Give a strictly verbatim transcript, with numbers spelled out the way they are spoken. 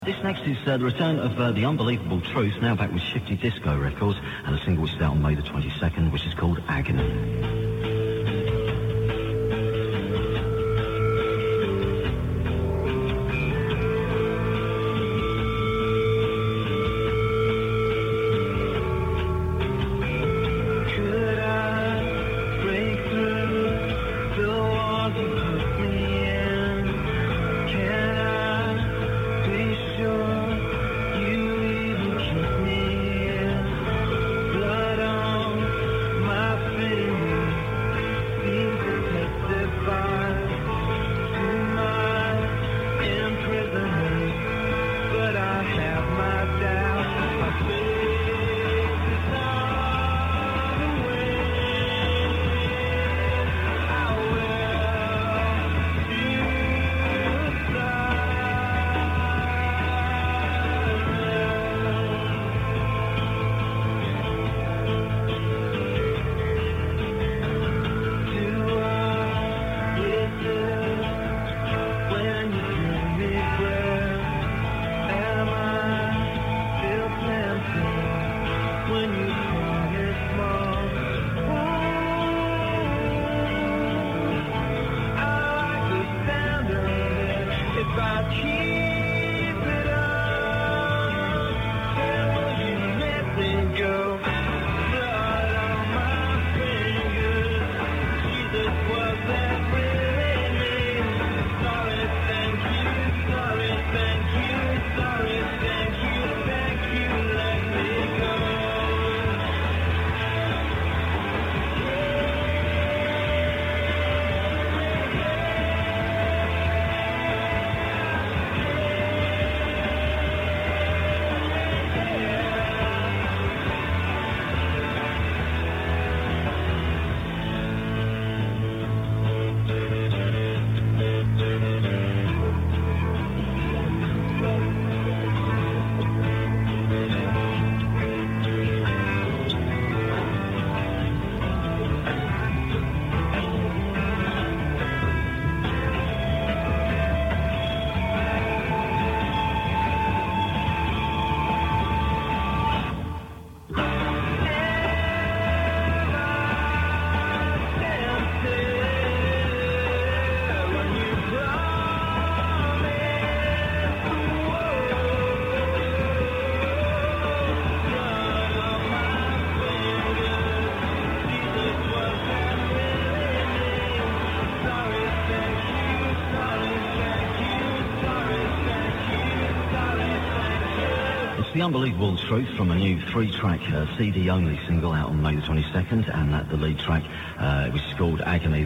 This next is uh, the return of uh, The Unbelievable Truth, now back with Shifty Disco Records, and a single which is out on May the twenty-second, which is called Agony. The Unbelievable Truth from a new three-track uh, C D-only single out on May the twenty-second, and that the lead track, uh, which is called Agony.